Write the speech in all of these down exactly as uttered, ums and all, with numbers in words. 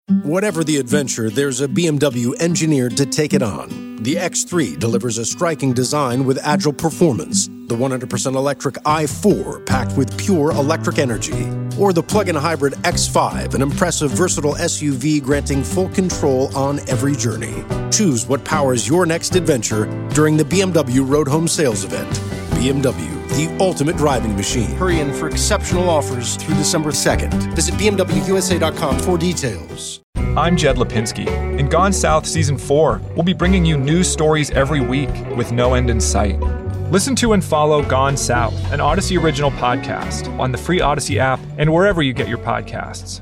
Whatever the adventure, there's a B M W engineered to take it on. The X three delivers a striking design with agile performance. The one hundred percent electric i four packed with pure electric energy. Or the plug-in hybrid X five, an impressive versatile S U V granting full control on every journey. Choose what powers your next adventure during the B M W Road Home Sales Event. B M W, the ultimate driving machine. Hurry in for exceptional offers through December second. Visit B M W U S A dot com for details. I'm Jed Lipinski. In Gone South Season four, we'll be bringing you news stories every week with no end in sight. Listen to and follow Gone South, an Odyssey original podcast, on the free Odyssey app and wherever you get your podcasts.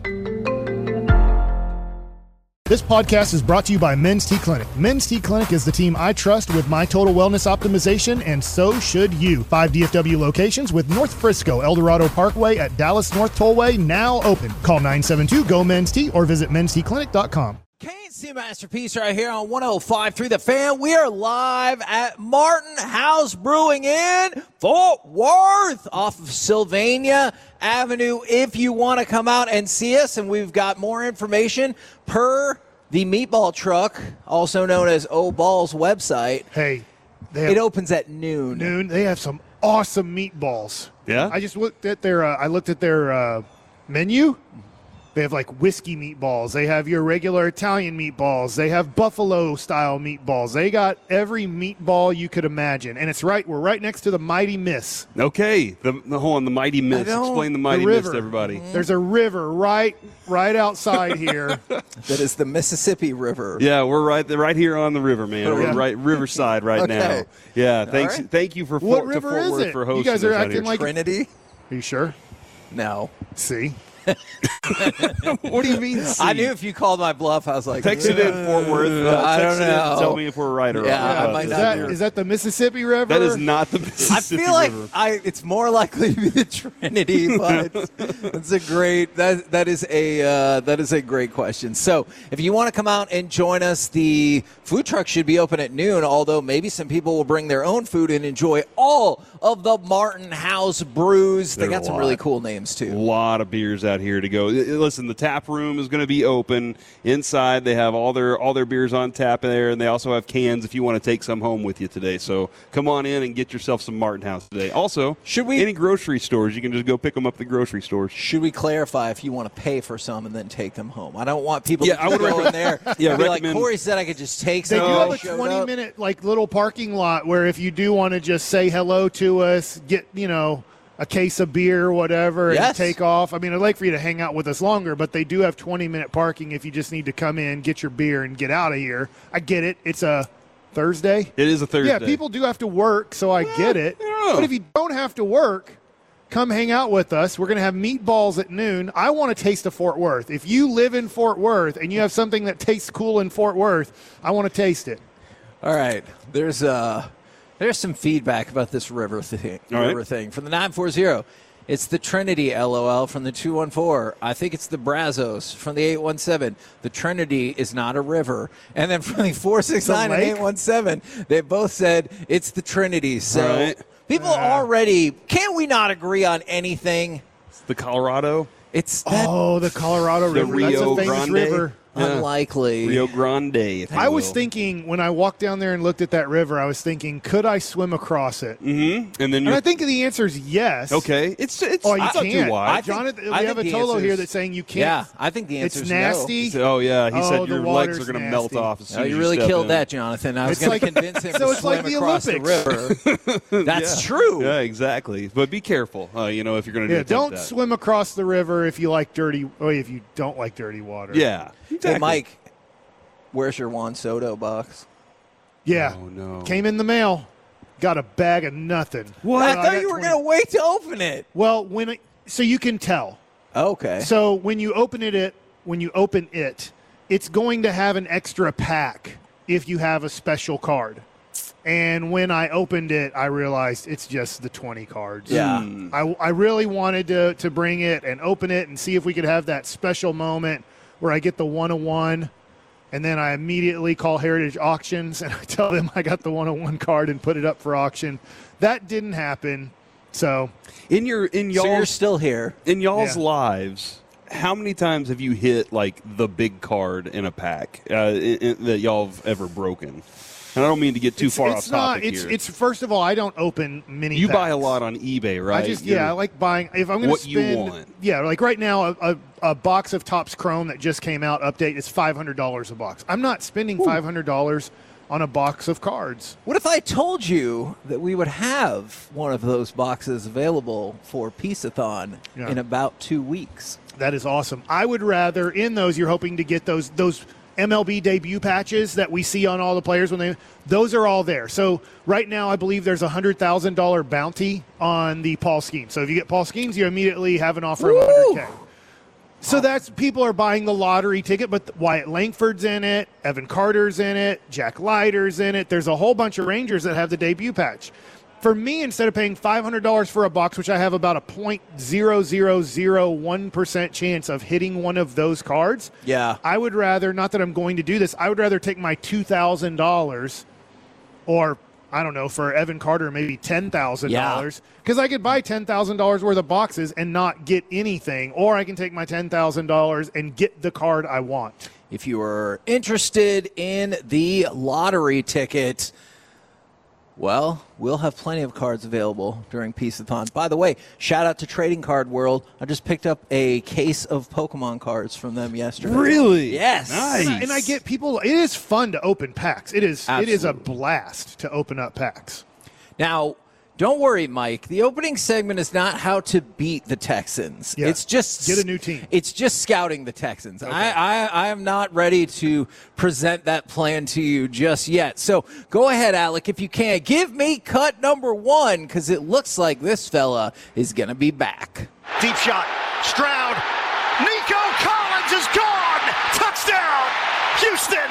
This podcast is brought to you by Men's T Clinic. Men's T Clinic is the team I trust with my total wellness optimization, and so should you. Five D F W locations with North Frisco, El Dorado Parkway at Dallas North Tollway now open. Call nine seven two, G O, Men's T or visit men's t clinic dot com. Can't see Masterpiece right here on one oh five point three The Fan. We are live at Martin House Brewing in Fort Worth off of Sylvania Avenue if you want to come out and see us. And we've got more information per the Meatball Truck, also known as O Ball's website. Hey, they it have, opens at noon. Noon. They have some awesome meatballs. Yeah? I just looked at their uh, I looked at their uh, menu. They have like whiskey meatballs. They have your regular Italian meatballs. They have buffalo-style meatballs. They got every meatball you could imagine. And it's right, we're right next to the Mighty Miss. Okay, the, the hold on, the Mighty Mist. Explain the Mighty the Mist to everybody. Mm-hmm. There's a river right right outside here. That is the Mississippi River. Yeah, we're right right here on the river, man. We're yeah. right Riverside right Okay. now. Yeah, thanks. right. Thank you for What Fort, to river Fort is Worth it? for You hosting guys are us out acting here. like- Trinity? Are you sure? No. See? What do you mean? C? I knew if you called my bluff, I was like, Text it in Fort Worth. Uh, I text don't it in know. and tell me if we're right or Yeah, wrong. I about might Is this. not that, be. is that the Mississippi River? That is not the I Mississippi feel like River. I, it's more likely to be the Trinity, but it's a great that that is a uh, that is a great question. So if you want to come out and join us, the food truck should be open at noon. Although maybe some people will bring their own food and enjoy all of the Martin House brews. They There are got a some lot. really cool names A too. lot of beers out here to go. Listen, the tap room is going to be open. Inside, they have all their all their beers on tap there, and they also have cans if you want to take some home with you today. So come on in and get yourself some Martin House today. Also, Should we- any grocery stores, you can just go pick them up at the grocery stores. Should we clarify if you want to pay for some and then take them home? I don't want people Yeah, to I would go in there Yeah, and be like, recommend- Corey said I could just take They some. do when have I a showed twenty up." minute like little parking lot where if you do want to just say hello to us, get, you know, a case of beer or whatever and Yes. take off. I mean, I'd like for you to hang out with us longer, but they do have twenty minute parking if you just need to come in, get your beer, and get out of here. I get it. It's a Thursday. It is a Thursday. Yeah, people do have to work, so I get it. yeah. But if you don't have to work, come hang out with us. We're going to have meatballs at noon. I want to taste of Fort Worth. If you live in Fort Worth and you have something that tastes cool in Fort Worth, I want to taste it. All right. There's uh there's some feedback about this river thing. All right. River thing from the nine four zero. It's the Trinity, LOL, from the two one four. I think it's the Brazos from the eight one seven. The Trinity is not a river. And then from the four six nine and lake? eight one seven, they both said it's the Trinity. So All right. people already, can't we not agree on anything? The Colorado, It's that Oh, the Colorado the River. That's Rio a famous Grande. river. Yeah. unlikely. Rio Grande. If you I was will. thinking when I walked down there and looked at that river, I was thinking, could I swim across it? Mm-hmm. And then And you're I think the answer is yes. okay. It's it's Oh, you it's not can't. too wide. I think- Jonathan, I we have a think the Tolo answer here is- that's saying you can't. Yeah, I think the answer It's is nasty. oh yeah, he Oh, said the your legs water's are going to nasty. melt off. As soon No, as you you really step killed in. that, Jonathan. I was It's going like- to convince him so to it's swim like the across the river. That's Yeah. true. Yeah, exactly. But be careful. Uh, you know, if you're going to Yeah, do don't that. swim across the river if you like dirty. Oh, if you don't like dirty water. Yeah. Exactly. Hey, Mike, where's your Juan Soto box? Yeah. Oh no. Came in the mail. Got a bag of nothing. What? I got thought you were twenty going to wait to open it. Well, when it, so you can tell. Okay. So when you open it, it when you open it, it's going to have an extra pack if you have a special card. And when I opened it, I realized it's just the twenty cards. Yeah. Hmm. I, I really wanted to, to bring it and open it and see if we could have that special moment where I get the one oh one, and then I immediately call Heritage Auctions and I tell them I got the one oh one card and put it up for auction. That didn't happen. So In your in So you're y'all's still here. in y'all's Yeah. lives, how many times have you hit like the big card in a pack uh, in, in, that y'all have ever broken? And I don't mean to get too it's, far it's off not, topic it's, here. It's first of all, I don't open mini. You packs. buy a lot on eBay, right? I just You're, yeah, I like buying. If I'm going to what spend, you want. yeah, like right now, a, a, a box of Topps Chrome that just came out update is five hundred dollars a box. I'm not spending five hundred dollars on a box of cards. What if I told you that we would have one of those boxes available for Peace-a-thon Yeah. in about two weeks? That is awesome. I would rather in those you're hoping to get those those M L B debut patches that we see on all the players when they those are all there. So right now I believe there's a hundred thousand dollar bounty on the Paul Skeens. So if you get Paul Skeens, you immediately have an offer Woo! of one hundred K. So that's people are buying the lottery ticket, but Wyatt Langford's in it, Evan Carter's in it, Jack Leiter's in it. There's a whole bunch of Rangers that have the debut patch. For me, instead of paying five hundred dollars for a box, which I have about a zero point zero zero zero one percent chance of hitting one of those cards, Yeah. I would rather, not that I'm going to do this, I would rather take my two thousand dollars or, I don't know, for Evan Carter, maybe ten thousand dollars. Because I could buy ten thousand dollars worth of boxes and not get anything, or I can take my ten thousand dollars and get the card I want. If you are interested in the lottery ticket, well, we'll have plenty of cards available during Peace-a-thon. By the way, shout out to Trading Card World. I just picked up a case of Pokemon cards from them yesterday. Really? Yes. Nice. And I, and I get people, it is fun to open packs. It is, it is a Absolutely. blast to open up packs. Now, don't worry, Mike. The opening segment is not how to beat the Texans. Yeah. It's just Get a new team. It's just scouting the Texans. I, I I am not ready to present that plan to you just yet. So go ahead, Alec, if you can. Give me cut number one, because it looks like this fella is going to be back. Deep shot. Stroud. Nico Collins is gone. Touchdown. Houston.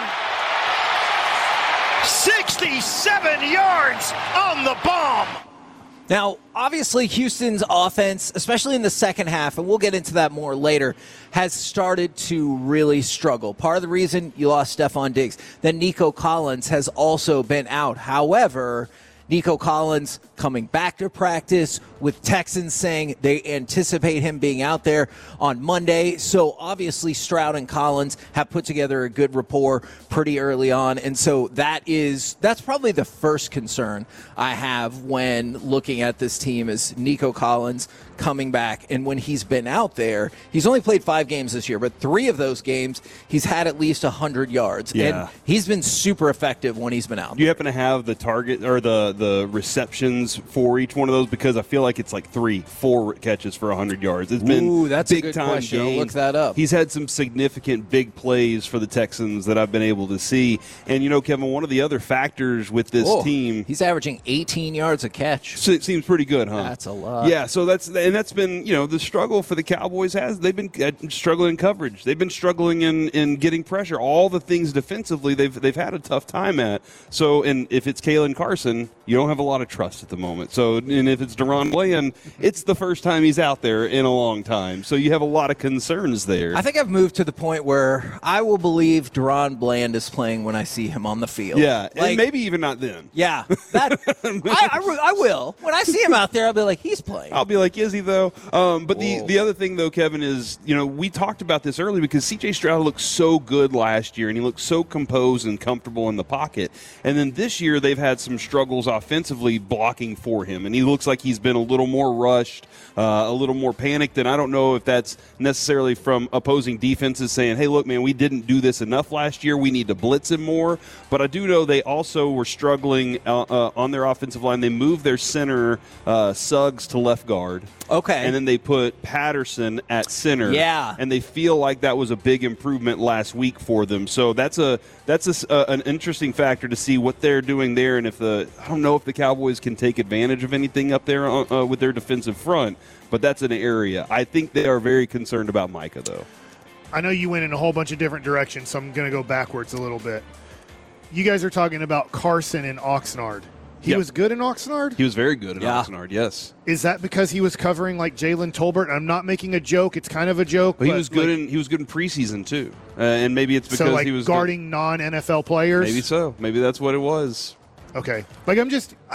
sixty-seven yards on the bomb. Now, obviously, Houston's offense, especially in the second half, and we'll get into that more later, has started to really struggle. Part of the reason you lost Stephon Diggs, then Nico Collins has also been out. However, Nico Collins coming back to practice with Texans saying they anticipate him being out there on Monday. So obviously Stroud and Collins have put together a good rapport pretty early on. And so that is, that's probably the first concern I have when looking at this team is Nico Collins coming back. And when he's been out there, he's only played five games this year, but three of those games he's had at least one hundred yards. Yeah. And he's been super effective when he's been out. Do you happen to have the target or the, the receptions for each one of those? Because I feel like it's like three, four catches for one hundred yards. It's been Ooh, that's a big good time question. I'll games. look that up. He's had some significant big plays for the Texans that I've been able to see. And, you know, Kevin, one of the other factors with this Oh, team – he's averaging eighteen yards a catch. So it seems pretty good, huh? That's a lot. Yeah, so that's and that's been, you know, the struggle for the Cowboys has they've been uh, struggling in coverage. They've been struggling in, in getting pressure. All the things defensively they've they've had a tough time at. So and if it's Kalen Carson, you don't have a lot of trust at the moment. So and if it's Deron Bland, it's the first time he's out there in a long time. So you have a lot of concerns there. I think I've moved to the point where I will believe Deron Bland is playing when I see him on the field. yeah, Like, and maybe even not then. Yeah, that I, I, re- I will. When I see him out there, I'll be like, he's playing. I'll be like, is he though? Um, but the, Whoa. the other thing though, Kevin, is you know we talked about this early because C J Stroud looked so good last year and he looked so composed and comfortable in the pocket, and then this year they've had some struggles offensively blocking for him, and he looks like he's been a little more rushed, uh, a little more panicked, and I don't know if that's necessarily from opposing defenses saying, hey, look, man, we didn't do this enough last year. We need to blitz him more. But I do know they also were struggling uh, uh, on their offensive line. They moved their center uh, Suggs to left guard. Okay. And then they put Patterson at center. Yeah. And they feel like that was a big improvement last week for them. So that's a that's a, uh, an interesting factor to see what they're doing there. And if the I don't know if the Cowboys can take advantage of anything up there uh, uh, with their defensive front, but that's an area. I think they are very concerned about Micah, though. I know you went in a whole bunch of different directions, so I'm going to go backwards a little bit. You guys are talking about Carson and Oxnard. He Yep. was good in Oxnard? He was very good in Yeah. Oxnard, yes. Is that because he was covering like Jalen Tolbert? I'm not making a joke. It's kind of a joke. But he was good like, in he was good in preseason too, uh, and maybe it's because so like he was guarding non N F L players. Maybe so. Maybe that's what it was. Okay. Like I'm just. I,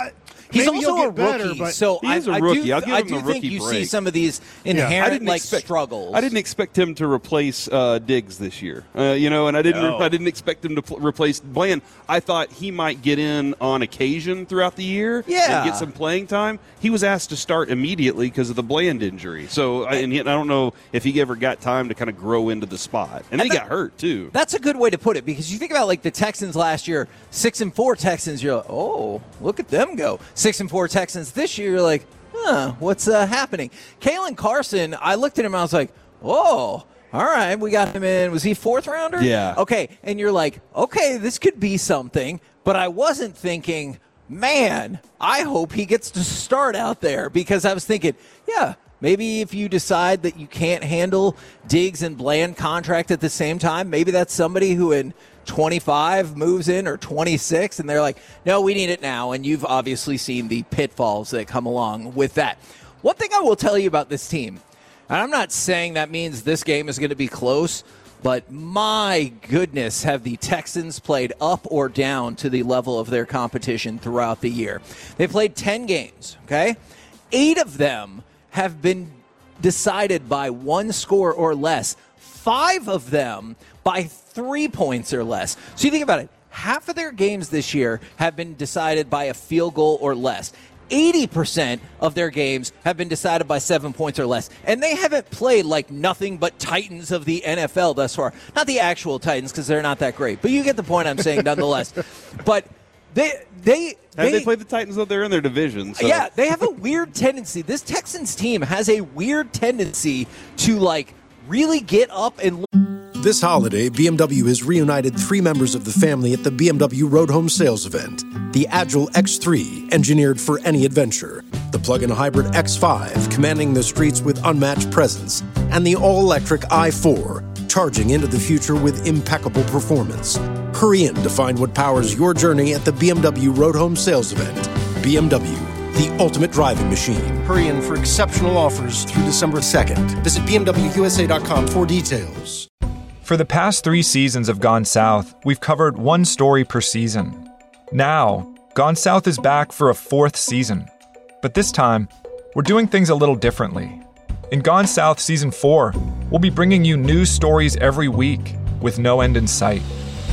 He's maybe also he'll a get better, rookie, but so He I, is a I rookie. do, I'll give I him do the think rookie you see break. some of these I inherent didn't like expect, struggles. I didn't expect him to replace uh, Diggs this year, uh, you know, and I didn't. No. I didn't expect him to pl- replace Bland. I thought he might get in on occasion throughout the year, Yeah. and get some playing time. He was asked to start immediately because of the Bland injury. So, I- and he, I don't know if he ever got time to kind of grow into the spot, and then And he that- got hurt too. That's a good way to put it, because you think about like the Texans last year, six and four Texans. You're like, oh, look at them go. Six and four Texans this year. You're like, huh, what's uh, happening? Kalen Carson, I looked at him. I was like, whoa. All right, we got him in. Was he fourth rounder? Yeah. Okay, and you're like, okay, this could be something. But I wasn't thinking, man, I hope he gets to start out there, because I was thinking, yeah, maybe if you decide that you can't handle Diggs and Bland contract at the same time, maybe that's somebody who in twenty-five moves in, or twenty-six, and they're like, no, we need it now. And you've obviously seen the pitfalls that come along with that. One thing I will tell you about this team, and I'm not saying that means this game is going to be close, but my goodness, have the Texans played up or down to the level of their competition throughout the year. They played ten games, okay? Eight of them have been decided by one score or less. Five of them by three points or less. So you think about it. Half of their games this year have been decided by a field goal or less. eighty percent of their games have been decided by seven points or less. And they haven't played like nothing but Titans of the N F L thus far. Not the actual Titans, because they're not that great. But you get the point I'm saying nonetheless. But they they Have they, they played the Titans, though? They're in their division. So. yeah, they have a weird tendency. This Texans team has a weird tendency to like really get up and. This holiday, B M W has reunited three members of the family at the B M W Road Home Sales event. The Agile X three, engineered for any adventure. The plug-in hybrid X five, commanding the streets with unmatched presence. And the all-electric i four, charging into the future with impeccable performance. Hurry in to find what powers your journey at the B M W Road Home Sales event. B M W, the ultimate driving machine. Hurry in for exceptional offers through December second. Visit B M W U S A dot com for details. For the past three seasons of Gone South, we've covered one story per season. Now, Gone South is back for a fourth season. But this time, we're doing things a little differently. In Gone South Season four, we'll be bringing you new stories every week with no end in sight.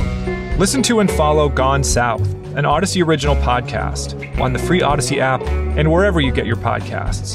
Listen to and follow Gone South, an Odyssey original podcast, on the free Odyssey app and wherever you get your podcasts.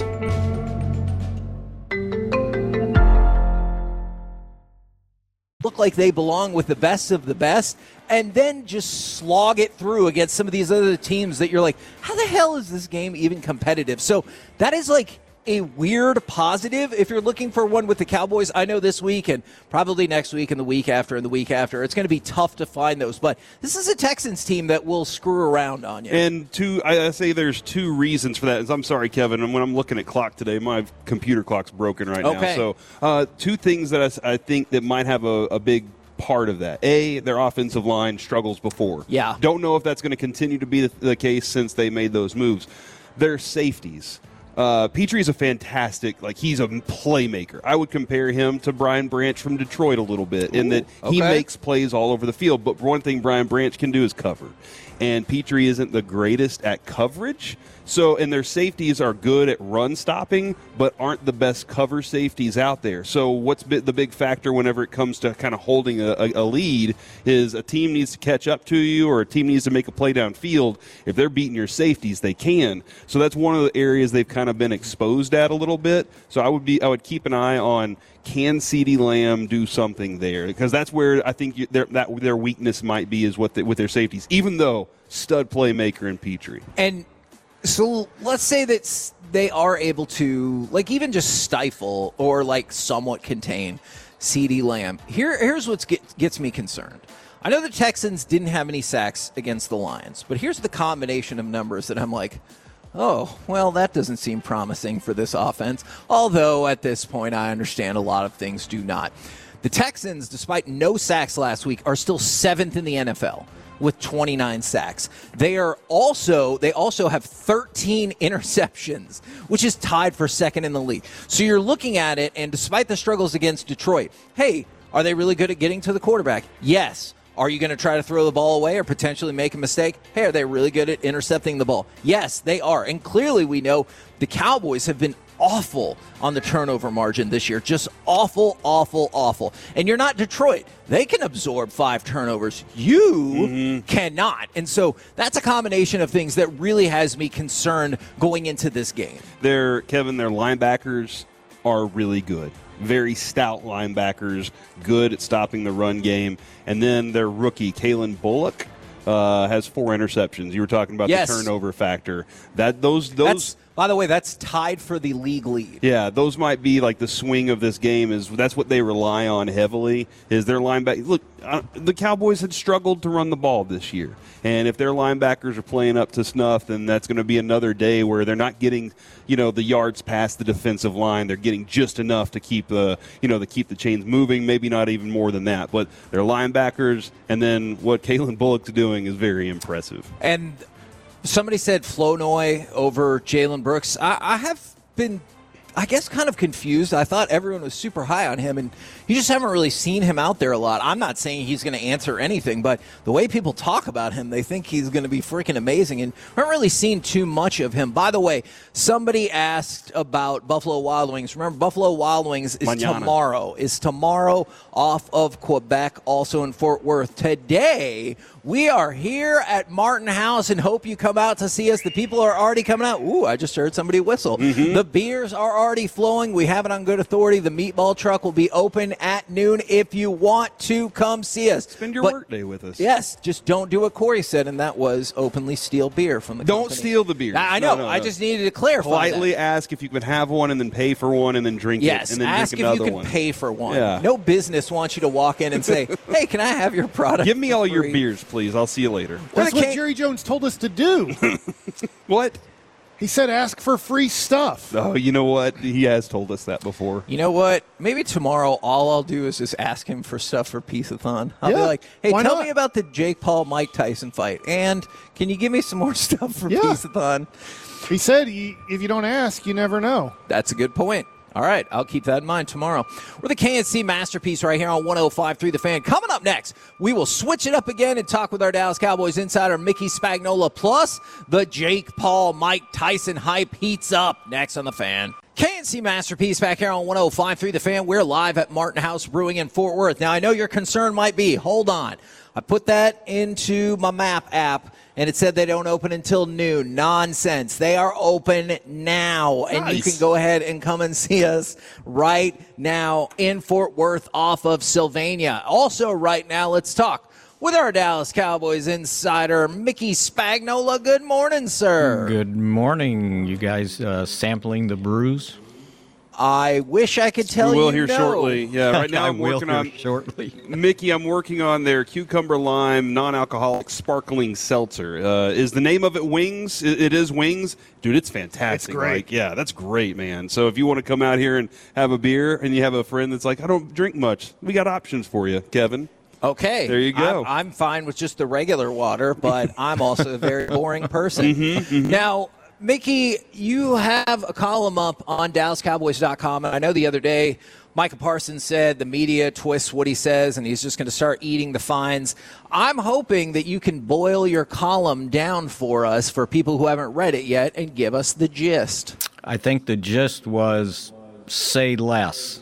Look like they belong with the best of the best, and then just slog it through against some of these other teams that you're like, how the hell is this game even competitive? So that is like a weird positive if you're looking for one with the Cowboys. I know this week and probably next week and the week after and the week after, it's going to be tough to find those. But this is a Texans team that will screw around on you. And two, I I say there's two reasons for that. I'm sorry, Kevin. And when I'm looking at clock today, my computer clock's broken right Okay. now. So uh, two things that I s- I, think that might have a, a big part of that. A, their offensive line struggles before. Yeah. Don't know if that's going to continue to be the, the case since they made those moves. Their safeties. Uh, Petrie is a fantastic, like he's a playmaker. I would compare him to Brian Branch from Detroit a little bit in that he okay. makes plays all over the field. But one thing Brian Branch can do is cover. And Petrie isn't the greatest at coverage. So, and their safeties are good at run stopping, but aren't the best cover safeties out there. So what's bi- the big factor whenever it comes to kind of holding a, a, a lead is a team needs to catch up to you or a team needs to make a play downfield. If they're beating your safeties, they can. So that's one of the areas they've kind of been exposed at a little bit. So I would be, I would keep an eye on, can CeeDee Lamb do something there? Because that's where I think you, their, that their weakness might be is what the, with their safeties, even though stud playmaker in Petrie. And so let's say that s- they are able to, like, even just stifle or, like, somewhat contain CeeDee Lamb. Here, here's what get, gets me concerned. I know the Texans didn't have any sacks against the Lions, but here's the combination of numbers that I'm like, oh, well, that doesn't seem promising for this offense. Although, at this point, I understand a lot of things do not. The Texans, despite no sacks last week, are still seventh in the N F L. With twenty-nine sacks. They are also they also have thirteen interceptions, which is tied for second in the league. So you're looking at it, and despite the struggles against Detroit, hey, are they really good at getting to the quarterback? Yes. Are you going to try to throw the ball away or potentially make a mistake? Hey, are they really good at intercepting the ball? Yes, they are. And clearly we know the Cowboys have been awful on the turnover margin this year. Just awful, awful, awful. And you're not Detroit. They can absorb five turnovers. You mm-hmm. cannot. And so that's a combination of things that really has me concerned going into this game. They're, Kevin, their linebackers are really good. Very stout linebackers, good at stopping the run game. And then their rookie, Kalen Bullock, uh, has four interceptions. You were talking about yes. the turnover factor. That those those. That's, by the way, that's tied for the league lead. Yeah, those might be like the swing of this game. Is that's what they rely on heavily. Is their linebacker? Look, uh, the Cowboys had struggled to run the ball this year, and if their linebackers are playing up to snuff, then that's going to be another day where they're not getting, you know, the yards past the defensive line. They're getting just enough to keep the, you know, to keep the chains moving. Maybe not even more than that, but their linebackers and then what Kalen Bullock's doing is very impressive. And somebody said Flournoy over Jalen Brooks. I, I have been, I guess, kind of confused. I thought everyone was super high on him, and you just haven't really seen him out there a lot. I'm not saying he's going to answer anything, but the way people talk about him, they think he's going to be freaking amazing, and we haven't really seen too much of him. By the way, somebody asked about Buffalo Wild Wings. Remember, Buffalo Wild Wings is Manana. tomorrow. Is tomorrow off of Quebec, also in Fort Worth. Today, we are here at Martin House and hope you come out to see us. The people are already coming out. Ooh, I just heard somebody whistle. Mm-hmm. The beers are already flowing. We have it on good authority. The meatball truck will be open at noon if you want to come see us. Spend your but, work day with us. Yes, just don't do what Corey said, and that was openly steal beer from the Don't company. steal the beer. I know. No, no, I no. just needed to clarify Politely that. ask if you can have one and then pay for one and then drink yes, it and then ask drink another if you can one. pay for one. Yeah. No business wants you to walk in and say, hey, can I have your product? Give me all free? your beers, please. I'll see you later. That's what Jerry Jones told us to do. What? He said ask for free stuff. Oh, you know what? He has told us that before. You know what? Maybe tomorrow all I'll do is just ask him for stuff for Peace-a-thon. I'll yeah. be like, hey, Why tell not? me about the Jake Paul-Mike Tyson fight. And can you give me some more stuff for yeah. Peace-a-thon? He said if you don't ask, you never know. That's a good point. All right, I'll keep that in mind tomorrow. We're the K N C Masterpiece right here on one oh five point three The Fan. Coming up next, we will switch it up again and talk with our Dallas Cowboys insider, Mickey Spagnola, plus the Jake Paul, Mike Tyson hype heats up next on The Fan. K N C Masterpiece back here on one oh five point three The Fan. We're live at Martin House Brewing in Fort Worth. Now, I know your concern might be, hold on. I put that into my map app, and it said they don't open until noon. Nonsense. They are open now, and nice. you can go ahead and come and see us right now in Fort Worth off of Sylvania. Also right now, let's talk with our Dallas Cowboys insider, Mickey Spagnola. Good morning, sir. Good morning. You guys uh, sampling the brews? I wish I could tell we will you here no. shortly. Yeah, right now I I'm will working here on shortly. Mickey, I'm working on their cucumber lime non-alcoholic sparkling seltzer. Uh, is the name of it Wings? It, it is Wings, dude. It's fantastic. It's great. Like, yeah, that's great, man. So if you want to come out here and have a beer, and you have a friend that's like, I don't drink much, we got options for you, Kevin. Okay. There you go. I'm, I'm fine with just the regular water, but I'm also a very boring person. Mm-hmm, mm-hmm. Now, Mickey, you have a column up on Dallas Cowboys dot com, and I know the other day Micah Parsons said the media twists what he says, and he's just going to start eating the fines. I'm hoping that you can boil your column down for us, for people who haven't read it yet, and give us the gist. I think the gist was say less.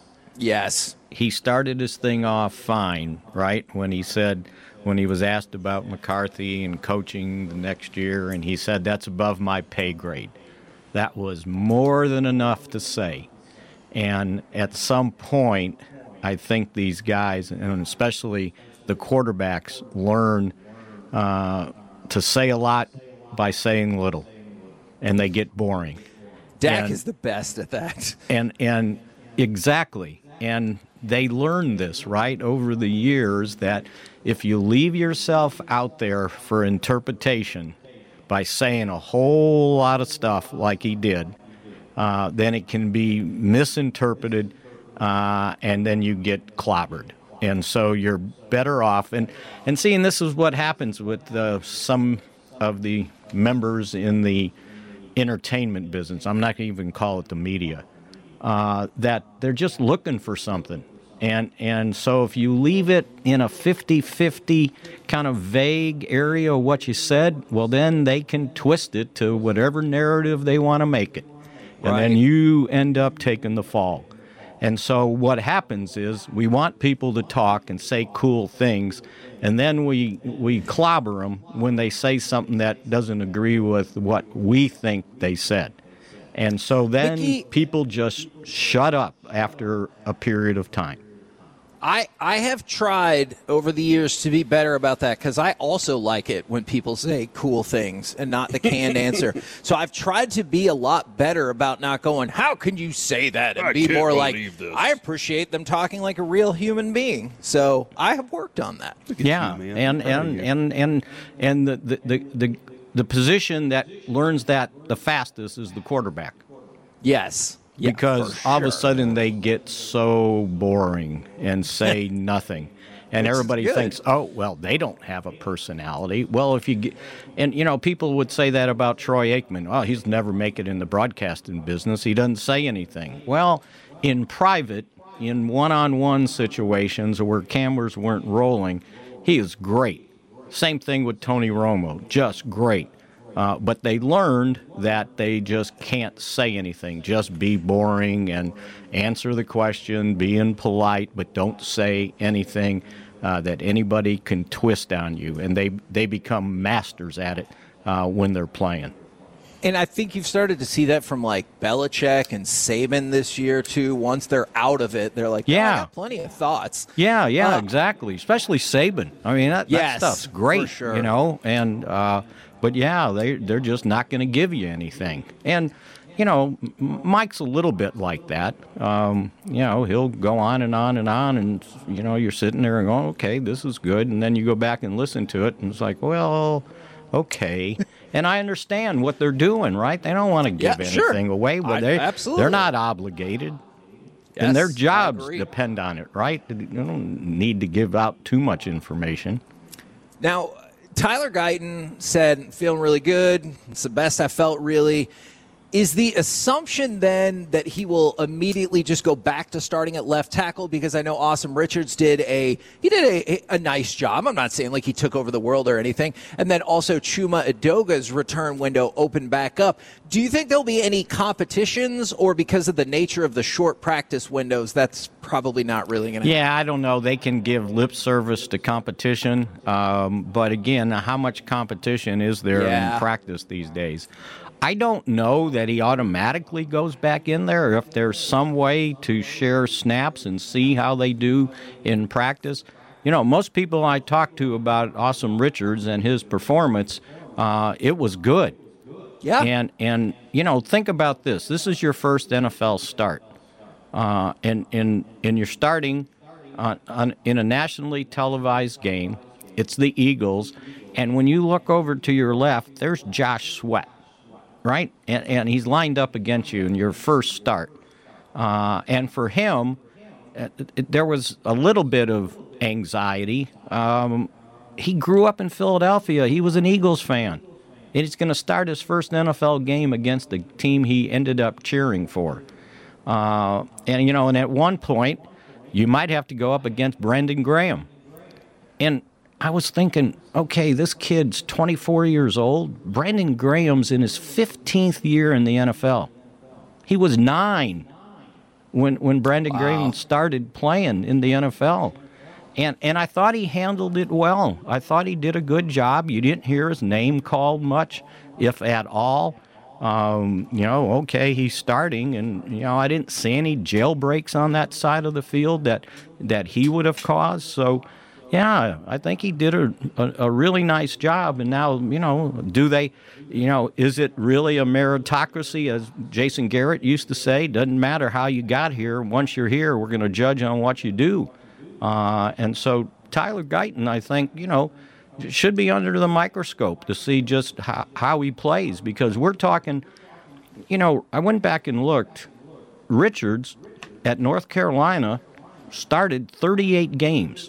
Yes. He started his thing off fine, right, when he said, when he was asked about McCarthy and coaching the next year, and he said, that's above my pay grade. That was more than enough to say. And at some point, I think these guys, and especially the quarterbacks, learn uh, to say a lot by saying little, and they get boring. Dak and, is the best at that. And and exactly. And they learned this, right, over the years, that if you leave yourself out there for interpretation by saying a whole lot of stuff like he did, uh, then it can be misinterpreted, uh, and then you get clobbered. And so you're better off. And, and seeing this is what happens with uh, some of the members in the entertainment business. I'm not going to even call it the media. Uh, that they're just looking for something. And and so if you leave it in a fifty-fifty kind of vague area of what you said, well, then they can twist it to whatever narrative they want to make it. And Right. then you end up taking the fall. And so what happens is we want people to talk and say cool things, and then we we clobber them when they say something that doesn't agree with what we think they said. And so then Mickey- people just shut up after a period of time. I, I have tried over the years to be better about that because I also like it when people say cool things and not the canned answer. So I've tried to be a lot better about not going, how can you say that? And I be can't more like, believe this. I appreciate them talking like a real human being. So I have worked on that. Yeah, you, man. and, I'm proud of and, you. and and and the, the, the, the, the position that learns that the fastest is the quarterback. Yes. Yeah, Because for all of a sure. sudden they get so boring and say nothing. And Which is everybody good. thinks, oh, well, they don't have a personality. Well, if you get, and, you know, people would say that about Troy Aikman. Oh, he's never make it in the broadcasting business. He doesn't say anything. Well, in private, in one-on-one situations where cameras weren't rolling, he is great. Same thing with Tony Romo, just great. Uh, but they learned that they just can't say anything. Just be boring and answer the question, being polite, but don't say anything uh, that anybody can twist on you. And they, they become masters at it uh, when they're playing. And I think you've started to see that from like Belichick and Saban this year too. Once they're out of it, they're like, yeah, I Yeah. got plenty of thoughts. Yeah, yeah, Uh, exactly. Especially Saban. I mean, that, Yes, that stuff's great, for sure. you know. And uh, but yeah, they they're just not going to give you anything. And you know, M- Mike's a little bit like that. Um, you know, he'll go on and on and on, and you know, you're sitting there and going, okay, this is good, and then you go back and listen to it, and it's like, well, okay. And I understand what they're doing, right? They don't want to give Yeah, sure. anything away, but I- they absolutely. they're not obligated. And their Yes, I jobs agree. depend on it, right? You don't need to give out too much information. Now, Tyler Guyton said, feeling really good. It's the best I felt, really. Is the assumption then that he will immediately just go back to starting at left tackle? Because I know Awesome Richards did a he did a, a nice job. I'm not saying like he took over the world or anything. And then also Chuma Edoga's return window opened back up. Do you think there'll be any competitions, or because of the nature of the short practice windows, that's probably not really going to happen? Yeah, I don't know. They can give lip service to competition. Um, but again, how much competition is there Yeah. in practice these days? I don't know that he automatically goes back in there, or if there's some way to share snaps and see how they do in practice. You know, most people I talk to about Awesome Richards and his performance, uh, it was good. Yeah. And, and you know, think about this. This is your first N F L start. Uh, and, and, and you're starting on, on, in a nationally televised game. It's the Eagles. And when you look over to your left, there's Josh Sweat. Right? And, and he's lined up against you in your first start. Uh, and for him, it, it, there was a little bit of anxiety. Um, he grew up in Philadelphia. He was an Eagles fan. And he's going to start his first N F L game against the team he ended up cheering for. Uh, and, you know, and at one point, you might have to go up against Brendan Graham. And I was thinking, okay, this kid's twenty-four years old. Brendan Graham's in his fifteenth year in the N F L. He was nine when when Brendan Wow. Graham started playing in the N F L. And and I thought he handled it well. I thought he did a good job. You didn't hear his name called much, if at all. Um, you know, okay, he's starting, and, you know, I didn't see any jailbreaks on that side of the field that, that he would have caused. So, yeah, I think he did a, a, a really nice job. And now, you know, do they, you know, is it really a meritocracy, as Jason Garrett used to say? Doesn't matter how you got here. Once you're here, we're going to judge on what you do. Uh, and so Tyler Guyton, I think, you know, should be under the microscope to see just how, how he plays. Because we're talking, you know, I went back and looked. Richards at North Carolina started thirty-eight games.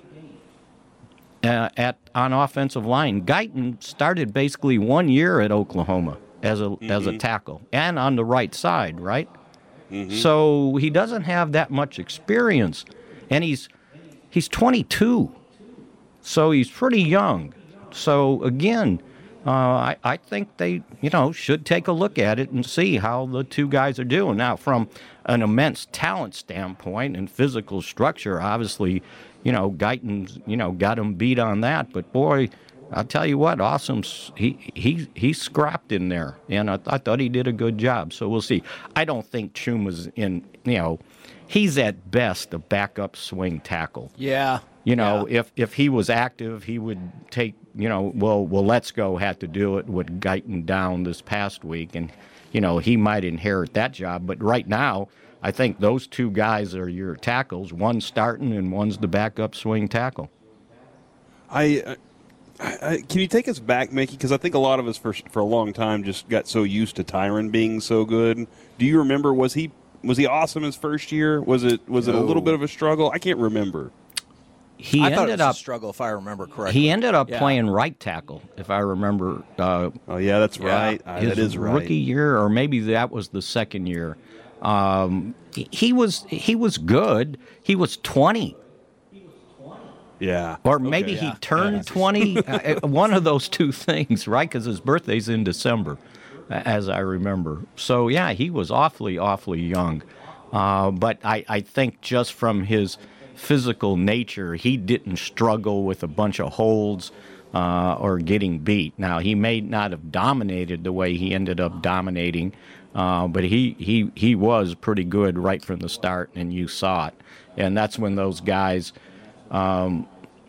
Uh, at on offensive line. Guyton started basically one year at Oklahoma as a mm-hmm. as a tackle and on the right side, right? Mm-hmm. So he doesn't have that much experience. and he's he's twenty-two, so he's pretty young. So again, uh, I I think they you know should take a look at it and see how the two guys are doing. Now, from an immense talent standpoint and physical structure, obviously, you know Guyton's you know got him beat on that. But boy, I'll tell you what, Awesome's he he he scrapped in there, and I, I thought he did a good job. So we'll see. I don't think Chuma's in you know. He's at best a backup swing tackle. Yeah. You know, yeah. if if he was active, he would take, you know, well, well, Let's Go had to do it with Guyton down this past week, and, you know, he might inherit that job. But right now, I think those two guys are your tackles. One's starting and one's the backup swing tackle. I, I, I can you take us back, Mickey? Because I think a lot of us for for a long time just got so used to Tyron being so good. Do you remember, was he Was he awesome his first year? Was it was it a little bit of a struggle? I can't remember. He I ended thought it was up a struggle, if I remember correctly. He ended up yeah. playing right tackle, if I remember. Uh, oh yeah, that's yeah. right. Uh, his that is right. Rookie year, or maybe that was the second year. Um, he, he was he was good. He was twenty. Yeah. Or maybe okay. he yeah. turned yeah. twenty. uh, one of those two things, right? Because his birthday's in December, as I remember. So yeah, he was awfully awfully young. Uh, but I, I think just from his physical nature, he didn't struggle with a bunch of holds uh, or getting beat. Now, he may not have dominated the way he ended up dominating, uh, but he, he, he was pretty good right from the start, and you saw it. And that's when those guys, um,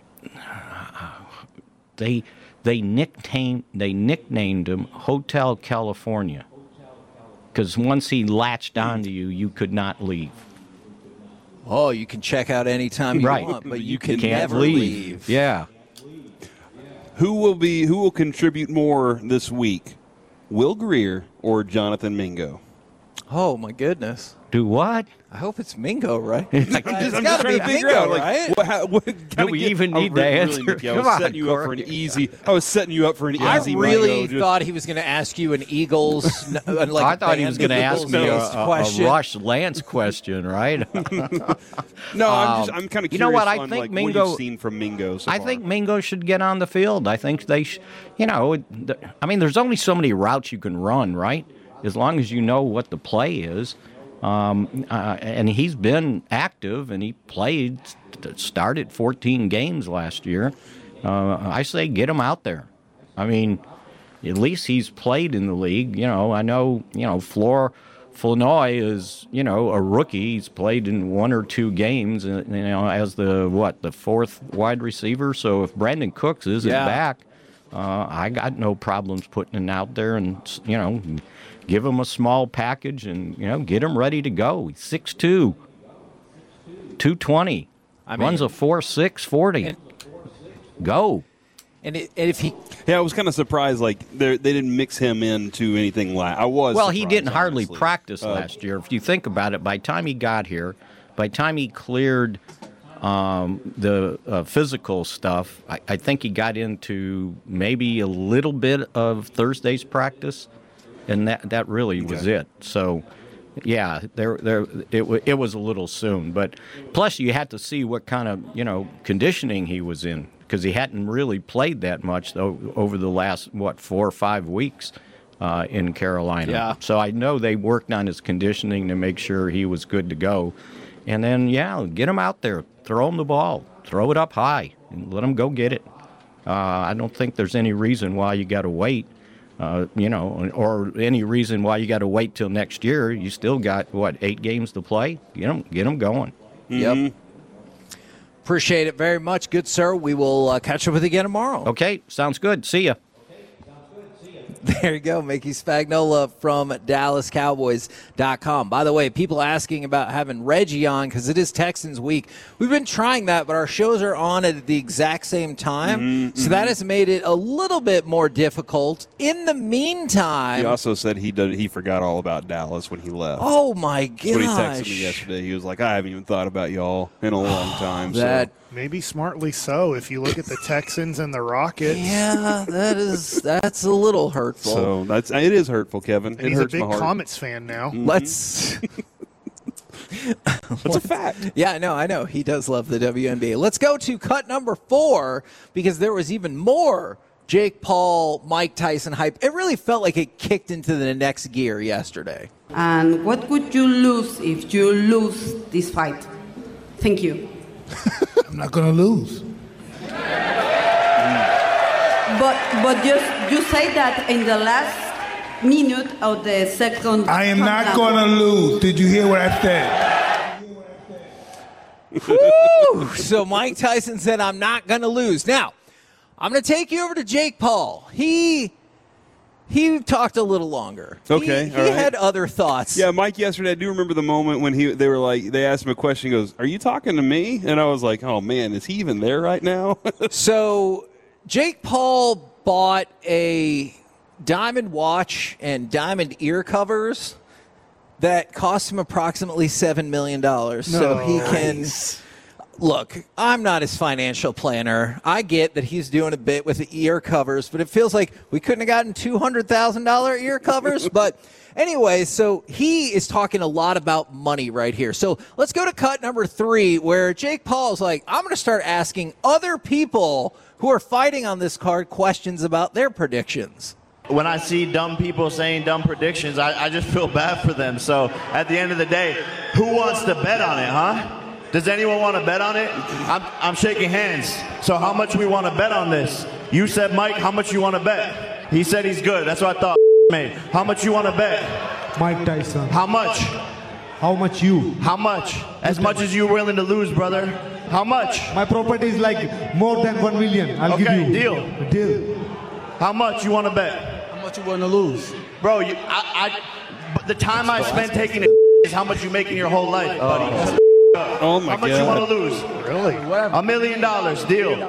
they, they, nicknamed, they nicknamed him Hotel California. Because once he latched onto you, you could not leave. Oh, you can check out anytime you right. want, but you, you can can't never leave. leave. Yeah. Who will be who will contribute more this week? Will Greer or Jonathan Mingo? Oh my goodness. Do what? I hope it's Mingo, right? I'm just, it's I'm got just to trying be to figure Mingo, out, like, right? what, how, what, Do we get, even I need really, to really, answer? Mickey, I was Come setting on, you up for an Corey. easy. I was setting you up for an I easy. really Mingo, thought he was going to ask you an Eagles. Like I thought he was going to ask me a, a, question. a Rush Lance question, right? no, I'm just I'm kind of curious. You know what? I on, think like, Mingo. what you've seen from Mingo so I far. think Mingo should get on the field. I think they, sh- you know, I mean, there's only so many routes you can run, right? As long as you know what the play is. Um, uh, and he's been active, and he played, started fourteen games last year. Uh, I say get him out there. I mean, at least he's played in the league. You know, I know, you know, Flor, Flournoy is, you know, a rookie. He's played in one or two games, you know, as the, what, the fourth wide receiver. So if Brandon Cooks isn't yeah. back, uh, I got no problems putting him out there and, you know, give him a small package and, you know, get him ready to go. He's six two, two twenty, I mean, runs a four six forty. And, go. And, it, and if he... Yeah, I was kind of surprised, like, they didn't mix him into anything. La- I was Well, he didn't honestly. hardly practice uh, last year. If you think about it, by the time he got here, by the time he cleared um, the uh, physical stuff, I, I think he got into maybe a little bit of Thursday's practice. And that that really was okay. it. So, yeah, there there it w- it was a little soon. But plus, you had to see what kind of you know conditioning he was in because he hadn't really played that much though over the last what four or five weeks uh, in Carolina. Yeah. So I know they worked on his conditioning to make sure he was good to go. And then yeah, get him out there, throw him the ball, throw it up high, and let him go get it. Uh, I don't think there's any reason why you got to wait. Uh, you know, or any reason why you got to wait till next year. You still got, what, eight games to play? Get them, get them going. Yep. Mm-hmm. Appreciate it very much. Good, sir. We will uh, catch up with you again tomorrow. Okay, sounds good. See ya. There you go, Mickey Spagnola from Dallas Cowboys dot com. By the way, people asking about having Reggie on because it is Texans week. We've been trying that, but our shows are on at the exact same time, Mm-hmm, so that has made it a little bit more difficult. In the meantime, He also said he did, he forgot all about Dallas when he left. oh my That's what he texted me gosh, yesterday. He was like, I haven't even thought about y'all in a long time. that Maybe smartly so. If you look at the Texans and the Rockets, yeah, that is that's a little so, hurtful. so that's it is hurtful, Kevin. and It he's a hurts big my heart. Comets fan now. Let's That's a fact. Yeah, no, I know. He does love the W N B A. Let's go to cut number four, because there was even more Jake Paul, Mike Tyson hype. It really felt like it kicked into the next gear yesterday. And what would you lose if you lose this fight? Thank you. I'm not going to lose. But but just you say that in the last minute of the second. I am not going to lose. Did you hear what I said? Woo! So Mike Tyson said, I'm not going to lose. Now, I'm going to take you over to Jake Paul. He he talked a little longer. Okay, He, he all right. had other thoughts. Yeah, Mike, yesterday, I do remember the moment when he they were like, they asked him a question. He goes, are you talking to me? And I was like, oh, man, is he even there right now? So Jake Paul bought a diamond watch and diamond ear covers that cost him approximately seven million dollars. No. So he can... Look, I'm not his financial planner. I get that he's doing a bit with the ear covers, but it feels like we couldn't have gotten two hundred thousand dollars ear covers. But anyway, so he is talking a lot about money right here. So let's go to cut number three, where Jake Paul is like, I'm going to start asking other people who are fighting on this card questions about their predictions. When I see dumb people saying dumb predictions, I, I just feel bad for them. So at the end of the day, who wants to bet on it, huh? Does anyone want to bet on it? I'm, I'm shaking hands. So how much we want to bet on this? You said, Mike, how much you want to bet? He said he's good. That's what I thought. Made. How much you want to bet? Mike Tyson. How much? How much you? How much? As much as you're willing to lose, brother. How much? My property is like more than one million. I'll Okay, give you. deal. Deal. How much you want to bet? How much you want to lose? Bro, you, I, I, but the time I spent taking it is how much you make in your whole life, buddy. Oh, my How much God. you want to lose? Really? A million dollars, deal.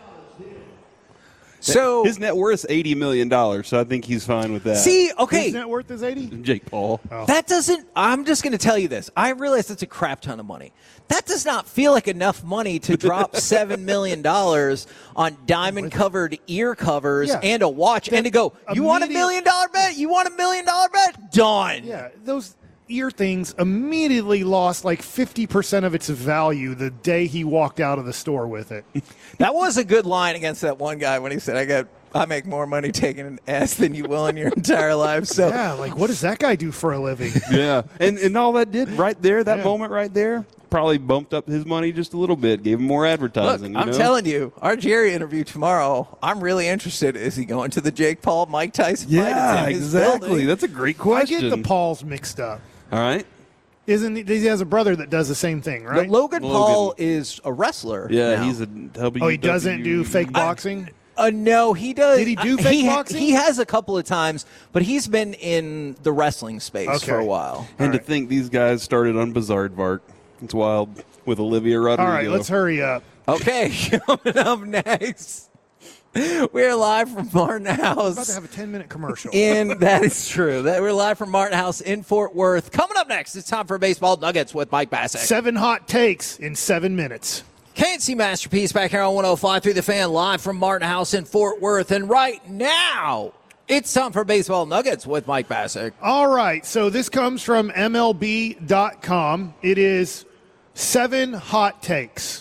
So His net worth is eighty million dollars, so I think he's fine with that. see, okay, His net worth is eighty? Jake Paul. that doesn't, I'm just going to tell you this. I realize that's a crap ton of money. That does not feel like enough money to drop seven million dollars on diamond-covered ear covers Yeah. and a watch and to go, you want a immediate- million dollar bet? You want a million dollar bet? Done. Yeah, those ear things immediately lost like fifty percent of its value the day he walked out of the store with it. That was a good line against that one guy when he said, I got, I make more money taking an S than you will in your entire life. So Yeah, like what does that guy do for a living? Yeah, and and all that did right there, that Yeah. moment right there, probably bumped up his money just a little bit, gave him more Look, advertising. I'm you know? telling you, our Jerry interview tomorrow, I'm really interested. Is he going to the Jake Paul, Mike Tyson fight? Yeah, It's in his exactly. building. That's a great I question. get the Pauls mixed up. All right. Isn't he, he has a brother that does the same thing, But right? Logan, Logan. Paul is a wrestler. Yeah, now. he's a W. Oh, he doesn't do fake boxing? Uh, no, he does. Did he do uh, fake he, boxing? He has a couple of times, but he's been in the wrestling space Okay. for a while. And All to right. think these guys started on Bizarre It's wild with Olivia Rodrigo. All right, let's hurry up. Okay, coming up next, we're live from Martin I'm about to House. have a ten-minute commercial. In that is true. That we're live from Martin House in Fort Worth. Coming up next, it's time for Baseball Nuggets with Mike Bassick. Seven hot takes in seven minutes. K N C Masterpiece back here on one oh five point three The Fan, live from Martin House in Fort Worth. And right now, it's time for Baseball Nuggets with Mike Bassick. All right, so this comes from M L B dot com. It is seven hot takes.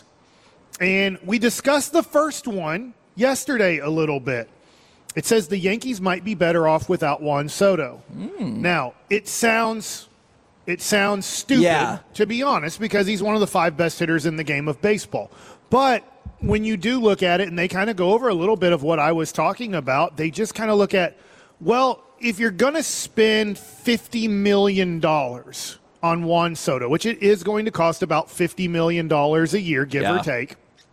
And we discussed the first one yesterday a little bit. It says the Yankees might be better off without Juan Soto. Mm. Now, it sounds it sounds stupid, Yeah. to be honest, because he's one of the five best hitters in the game of baseball. But when you do look at it, and they kind of go over a little bit of what I was talking about, they just kind of look at, well, if you're going to spend fifty million dollars on Juan Soto, which it is going to cost about fifty million dollars a year, give Yeah. or take,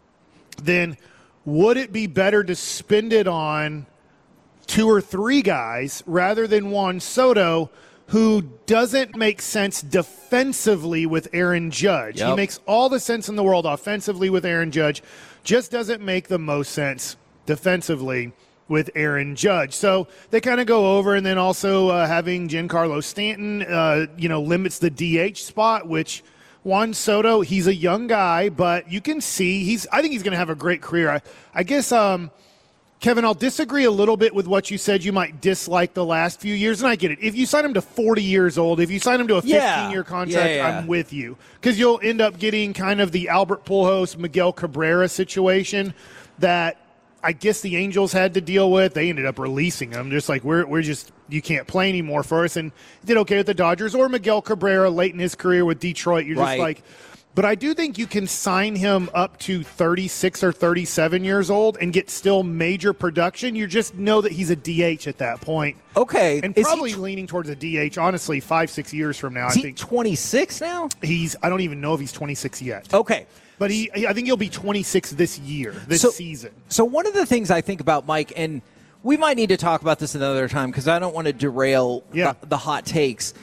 then would it be better to spend it on two or three guys rather than Juan Soto, who doesn't make sense defensively with Aaron Judge? He Yep. makes all the sense in the world offensively with Aaron Judge, just doesn't make the most sense defensively with Aaron Judge. So they kind of go over, and then also uh, having Giancarlo Stanton, uh, you know, limits the D H spot, which Juan Soto, he's a young guy, but you can see he's, I think he's going to have a great career. I, I guess um, Kevin, I'll disagree a little bit with what you said. You might dislike the last few years, and I get it. If you sign him to forty years old, if you sign him to a fifteen-year yeah. contract, yeah, yeah. I'm with you. Because you'll end up getting kind of the Albert Pujols, Miguel Cabrera situation that I guess the Angels had to deal with. They ended up releasing him. Just like, we're we're just, you can't play anymore for us. And did okay with the Dodgers. Or Miguel Cabrera late in his career with Detroit. You're just right. like... But I do think you can sign him up to thirty-six or thirty-seven years old and get still major production. You just know that he's a D H at that point. Okay. And is probably he, leaning towards a D H, honestly, five, six years from now. Is I he think twenty-six now? He's, I don't even know if he's twenty-six yet. Okay. But he, I think he'll be twenty-six this year, this so, season. So one of the things I think about Mike, and we might need to talk about this another time because I don't want to derail yeah. the, the hot takes,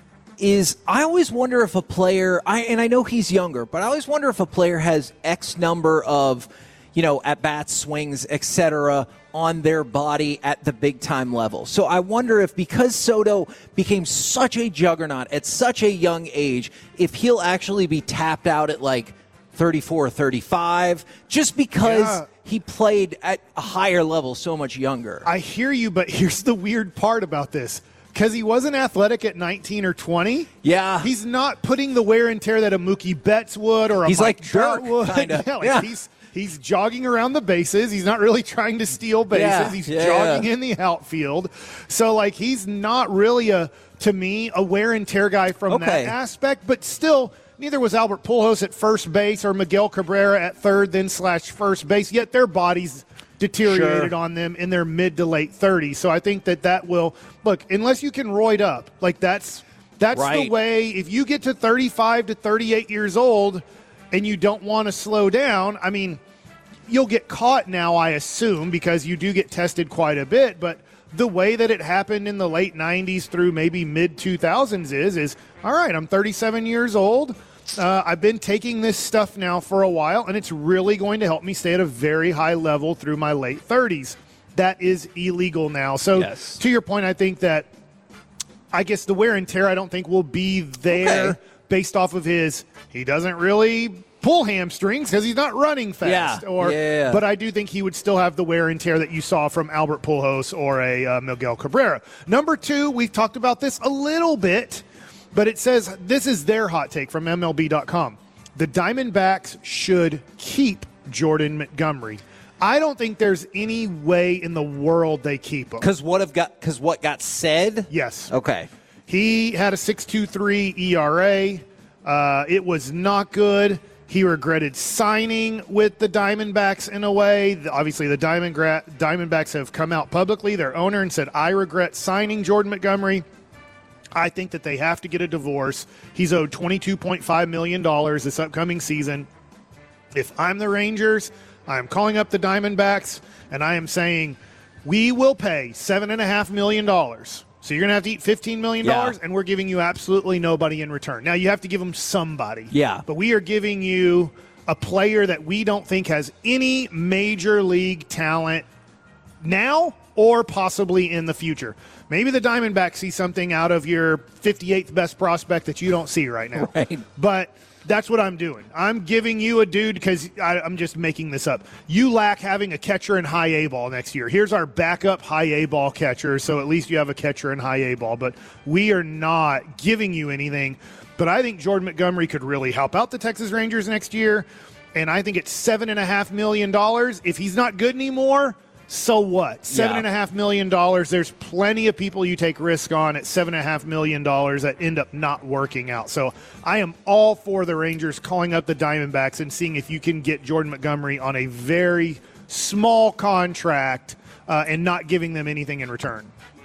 is I always wonder if a player, I and I know he's younger, but I always wonder if a player has X number of, you know, at-bats, swings, et cetera, on their body at the big-time level. So I wonder if because Soto became such a juggernaut at such a young age, if he'll actually be tapped out at like thirty-four or thirty-five, just because yeah. he played at a higher level so much younger. I hear you, but here's the weird part about this. Because he wasn't athletic at nineteen or twenty. Yeah. He's not putting the wear and tear that a Mookie Betts would or a he's Mike like Trout Dirk, would. kinda. Yeah, like yeah. He's, he's jogging around the bases. He's not really trying to steal bases. Yeah. He's Yeah. jogging in the outfield. So, like, he's not really, a, to me, a wear and tear guy from Okay. that aspect. But still, neither was Albert Pujols at first base or Miguel Cabrera at third then slash first base. Yet their bodies deteriorated Sure. on them in their mid to late thirties. So I think that that will look, unless you can roid up, like that's that's Right. the way. If you get to thirty-five to thirty-eight years old and you don't want to slow down, I mean, you'll get caught now, I assume, because you do get tested quite a bit. But the way that it happened in the late nineties through maybe mid two thousands is is all right, I'm thirty-seven years old. Uh, I've been taking this stuff now for a while, and it's really going to help me stay at a very high level through my late thirties. That is illegal now. So yes. to your point, I think that I guess the wear and tear I don't think will be there Okay. based off of his – he doesn't really pull hamstrings because he's not running fast. Yeah. Or, yeah. But I do think he would still have the wear and tear that you saw from Albert Pujols or a uh, Miguel Cabrera. Number two, we've talked about this a little bit – but it says, this is their hot take from M L B dot com. The Diamondbacks should keep Jordan Montgomery. I don't think there's any way in the world they keep him. Because what have got? Because what got said? Yes. Okay. He had a six point two three E R A. Uh, it was not good. He regretted signing with the Diamondbacks in a way. Obviously, the Diamond Gra- Diamondbacks have come out publicly, their owner, and said, I regret signing Jordan Montgomery. I think that they have to get a divorce. He's owed twenty-two point five million dollars this upcoming season. If I'm the Rangers, I'm calling up the Diamondbacks, and I am saying, we will pay seven point five million dollars. So you're going to have to eat fifteen million dollars, Yeah. and we're giving you absolutely nobody in return. Now, you have to give them somebody. Yeah. But we are giving you a player that we don't think has any major league talent now or possibly in the future. Maybe the Diamondbacks see something out of your fifty-eighth best prospect that you don't see right now. Right. But that's what I'm doing. I'm giving you a dude because I'm just making this up. You lack having a catcher in high A ball next year. Here's our backup high A ball catcher, so at least you have a catcher in high A ball. But we are not giving you anything. But I think Jordan Montgomery could really help out the Texas Rangers next year. And I think it's seven point five million dollars. If he's not good anymore, so what? Seven and a half million dollars. There's plenty of people you take risk on at seven and a half million dollars that end up not working out. So I am all for the Rangers calling up the Diamondbacks and seeing if you can get Jordan Montgomery on a very small contract uh, and not giving them anything in return.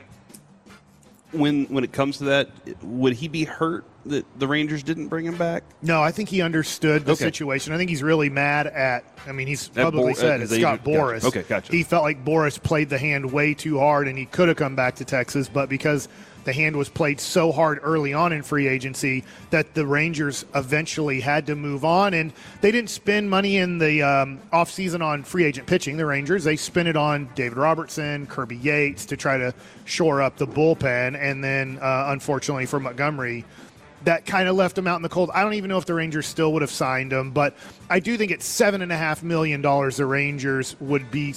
When when it comes to that, would he be hurt that the Rangers didn't bring him back? No, I think he understood the Okay. situation. I think he's really mad at, I mean, he's At publicly Bor- said at it's his Scott agent. Gotcha. Boras. Okay, gotcha. He felt like Boras played the hand way too hard, and he could have come back to Texas, but because the hand was played so hard early on in free agency that the Rangers eventually had to move on, and they didn't spend money in the um, offseason on free agent pitching, the Rangers. They spent it on David Robertson, Kirby Yates to try to shore up the bullpen, and then, uh, unfortunately for Montgomery, that kind of left him out in the cold. I don't even know if the Rangers still would have signed him, but I do think at seven and a half million dollars, the Rangers would be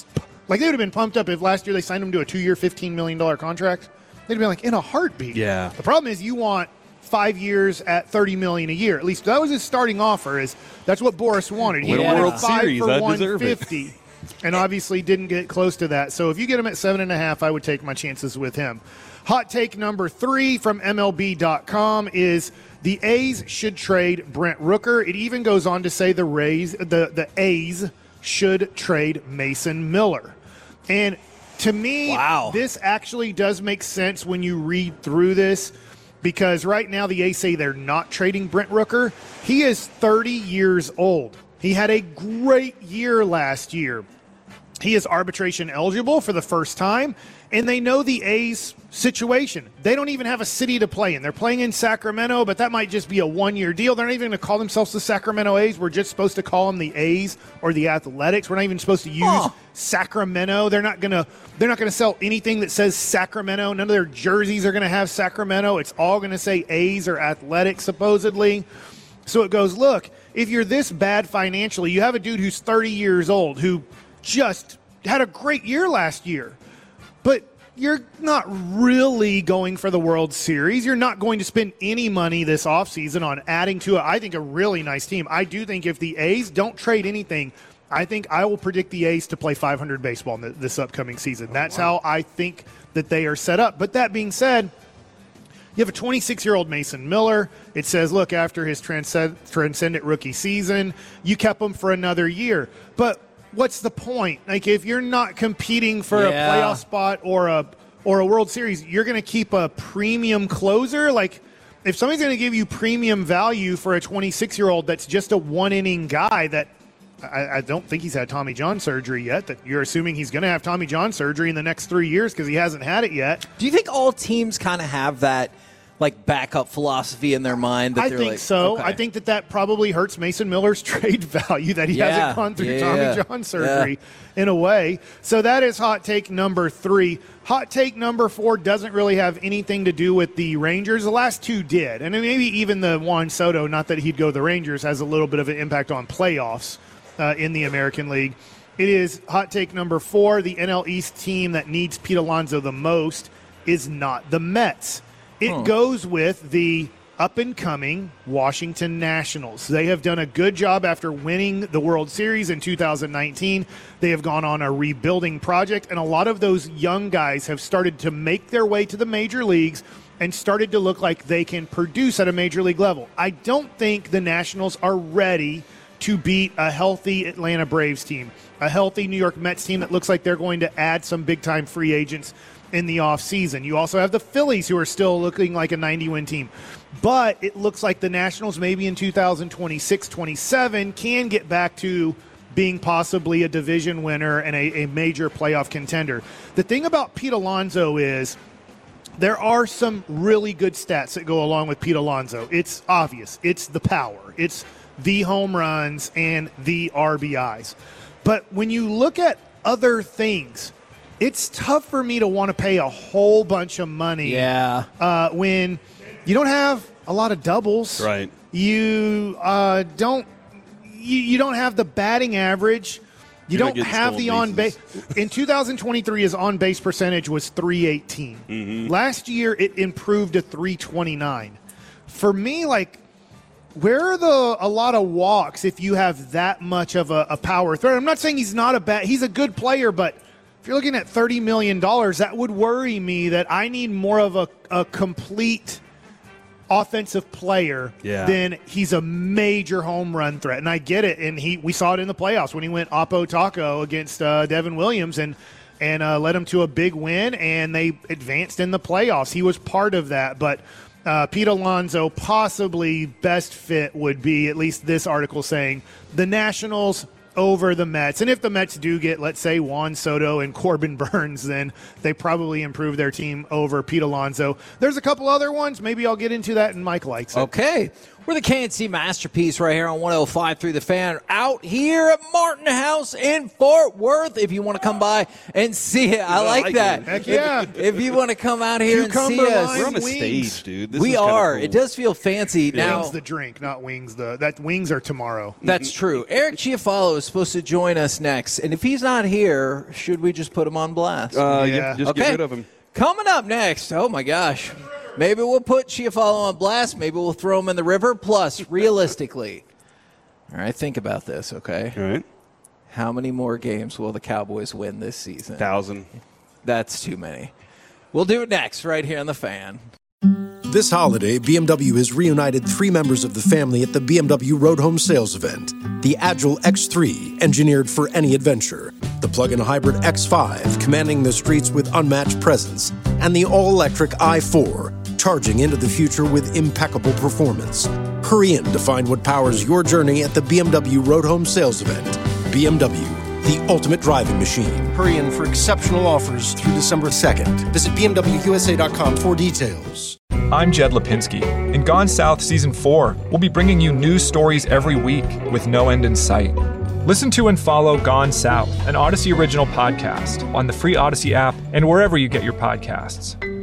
Like, they would have been pumped up if last year they signed him to a two-year, fifteen million dollars contract. They'd have been like, in a heartbeat. Yeah. The problem is you want five years at thirty million dollars a year. At least that was his starting offer. Is That's what Boris wanted. He Win a wanted World five Series. for I one deserve it. fifty. And obviously didn't get close to that. So if you get him at seven and a half, I would take my chances with him. Hot take number three from M L B dot com is the A's should trade Brent Rooker. It even goes on to say the Rays, the, the A's should trade Mason Miller. And to me, wow. this actually does make sense when you read through this, because right now the A's say they're not trading Brent Rooker. He is thirty years old. He had a great year last year. He is arbitration eligible for the first time, and they know the A's situation. They don't even have a city to play in. They're playing in Sacramento, but that might just be a one-year deal. They're not even going to call themselves the Sacramento A's. We're just supposed to call them the A's or the Athletics. We're not even supposed to use huh. Sacramento. They're not going to they're not going to sell anything that says Sacramento. None of their jerseys are going to have Sacramento. It's all going to say A's or Athletics, supposedly. So it goes, look, if you're this bad financially, you have a dude who's thirty years old who just had a great year last year, but you're not really going for the World Series. You're not going to spend any money this offseason on adding to, a, I think, a really nice team. I do think if the A's don't trade anything, I think I will predict the A's to play five hundred baseball in the, this upcoming season. That's how I think that they are set up. But that being said, you have a twenty-six-year-old Mason Miller. It says, look, after his transcend- transcendent rookie season, you kept him for another year. But what's the point? Like, if you're not competing for Yeah. a playoff spot or a or a World Series, you're going to keep a premium closer? Like, if somebody's going to give you premium value for a twenty-six-year-old that's just a one-inning guy that I, I don't think he's had Tommy John surgery yet, that you're assuming he's going to have Tommy John surgery in the next three years because he hasn't had it yet. Do you think all teams kind of have that, like, backup philosophy in their mind? That I they're think like, so. okay. I think that that probably hurts Mason Miller's trade value, that he Yeah. hasn't gone through Yeah, Tommy yeah. John surgery in a way. So that is hot take number three. Hot take number four doesn't really have anything to do with the Rangers. The last two did. And maybe even the Juan Soto, not that he'd go the Rangers, has a little bit of an impact on playoffs uh, in the American League. It is hot take number four. The N L East team that needs Pete Alonso the most is not the Mets. It Huh. goes with the up-and-coming Washington Nationals. They have done a good job after winning the World Series in two thousand nineteen. They have gone on a rebuilding project, and a lot of those young guys have started to make their way to the major leagues and started to look like they can produce at a major league level. I don't think the Nationals are ready to beat a healthy Atlanta Braves team, a healthy New York Mets team that looks like they're going to add some big-time free agents in the offseason. You also have the Phillies, who are still looking like a ninety-win team. But it looks like the Nationals, maybe in two thousand twenty-six twenty-seven, can get back to being possibly a division winner and a, a major playoff contender. The thing about Pete Alonso is there are some really good stats that go along with Pete Alonso. It's obvious. It's the power. It's the home runs and the R B Is. But when you look at other things, it's tough for me to want to pay a whole bunch of money Yeah. uh, when you don't have a lot of doubles. Right. You uh, don't you, you don't have the batting average. You You're not don't getting have the stolen on base. In two thousand twenty-three, his on base percentage was three eighteen. Mm-hmm. Last year, it improved to three twenty-nine. For me, like, where are the a lot of walks if you have that much of a, a power threat? I'm not saying he's not a bad. He's a good player, but if you're looking at thirty million dollars, that would worry me that I need more of a, a complete offensive player Yeah. than he's a major home run threat. And I get it. And he we saw it in the playoffs when he went Oppo Taco against uh, Devin Williams and, and uh, led him to a big win, and they advanced in the playoffs. He was part of that. But uh, Pete Alonso, possibly best fit would be, at least this article saying, the Nationals over the Mets. And if the Mets do get, let's say, Juan Soto and Corbin Burns, then they probably improve their team over Pete Alonso. There's a couple other ones. Maybe I'll get into that, and Mike likes it. Okay. We're the K N C Masterpiece right here on one oh five point three The Fan, out here at Martin House in Fort Worth. If you want to come by and see it, I like, like that. Heck yeah. If, if you want to come out here Cucumber and see us. We're on a wings. stage, dude. This we is are. cool. It does feel fancy. Now, Wings the drink, not wings the that wings are tomorrow. That's true. Eric Chiafalo is supposed to join us next, and if he's not here, should we just put him on blast? Uh, Yeah. yeah. Just Okay. get rid of him. Coming up next, oh my gosh, maybe we'll put Chiafalo on blast. Maybe we'll throw him in the river. Plus, realistically, all right, think about this, okay? All right. How many more games will the Cowboys win this season? Thousand. That's too many. We'll do it next, right here on The Fan. This holiday, B M W has reunited three members of the family at the B M W Road Home Sales Event. The Agile X three, engineered for any adventure. The plug-in hybrid X five, commanding the streets with unmatched presence. And the all-electric i four, charging into the future with impeccable performance. Hurry in to find what powers your journey at the B M W Road Home Sales Event. B M W, the ultimate driving machine. Hurry in for exceptional offers through December second. Visit B M W U S A dot com for details. I'm Jed Lipinski. In Gone South Season four, we'll be bringing you news stories every week with no end in sight. Listen to and follow Gone South, an Odyssey original podcast, on the free Odyssey app and wherever you get your podcasts.